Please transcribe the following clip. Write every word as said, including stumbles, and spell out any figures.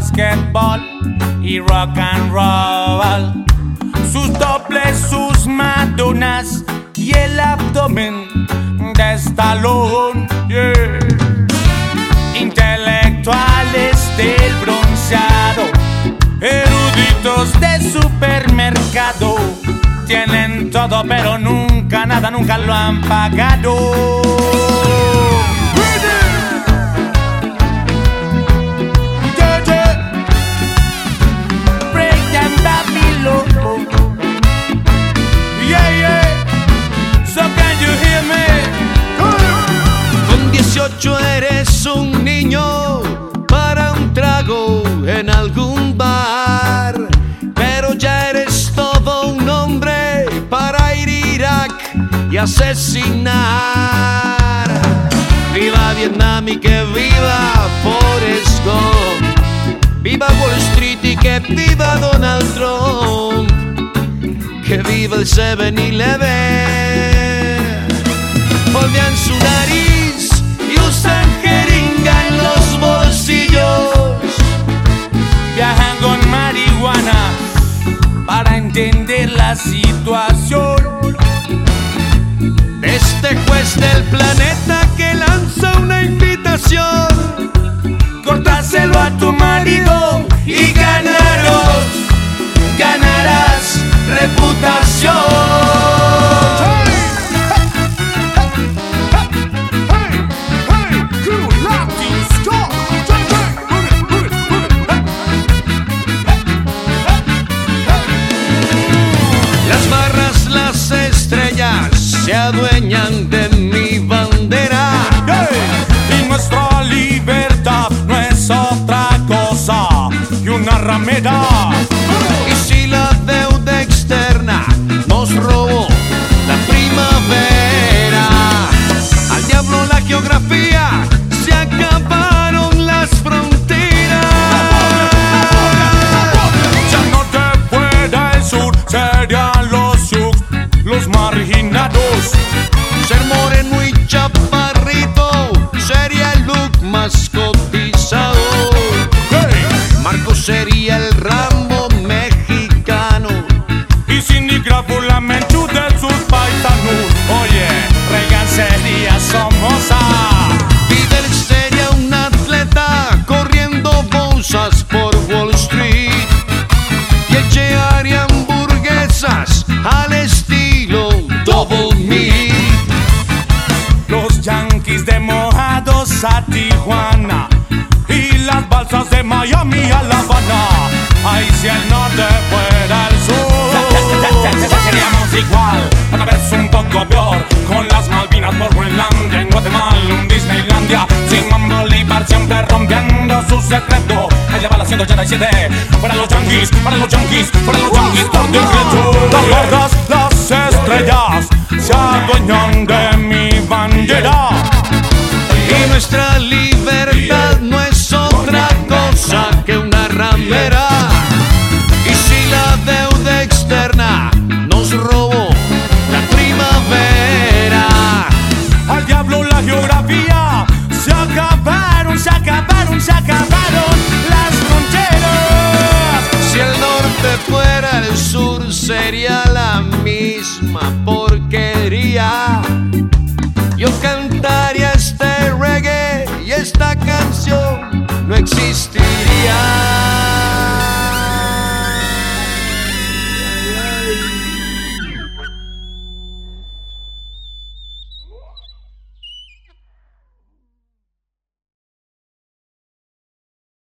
basketball y rock and roll. Sus dobles, sus madonas y el abdomen de Stallone, yeah. Intelectuales del bronceado, eruditos de supermercado, tienen todo pero nunca nada, nunca lo han pagado. Eres un niño para un trago en algún bar, pero ya eres todo un hombre para ir a Irak y asesinar. Viva Vietnam y que viva Forrest Gump, viva Wall Street y que viva Donald Trump, que viva el siete eleven. Volvían su nariz y usan jeringa en los bolsillos, viajan con marihuana para entender la situación. Este juez del planeta que lanza una invitación: cortáselo a tu marido y ganaros, ganarás reputación. Se adueñan de mi bandera, yeah. Y nuestra libertad no es otra cosa que una ramera. Y si la deuda externa nos robó la primavera, al diablo la geografía, se acabaron las fronteras. Ya no te pueda el sur, serían los sus, los marginados. Ser moreno y chaparrito sería el look más cotizado. Hey. Marco sería el Rambo mexicano y Cindy Crawford la menchu de sus paisanos. Oye, Reagan sería Somoza. Fidel sería un atleta corriendo bolsas por Wall Street y el Che haría hamburguesas al estilo Double Meat. Los yanquis de Mojados a Tijuana y las balsas de Miami a La Habana. Ay, si el norte fuera el sur, seríamos igual, tal vez un poco peor, con las Malvinas por Groenlandia, en Guatemala un Disneylandia. Simón Bolívar siempre rompiendo su secreto. Allá va la ciento ochenta y siete, para los yanquis, para los yanquis, para los yanquis por decreto. Las gordas, las estrellas se adueñan de mi bandera. Y nuestra libertad no es otra cosa que una ramera. Y si la deuda externa nos robó la primavera, al diablo la geografía, se acabaron, se acabaron, se acabaron las fronteras. Si el norte fuera el sur sería la misma.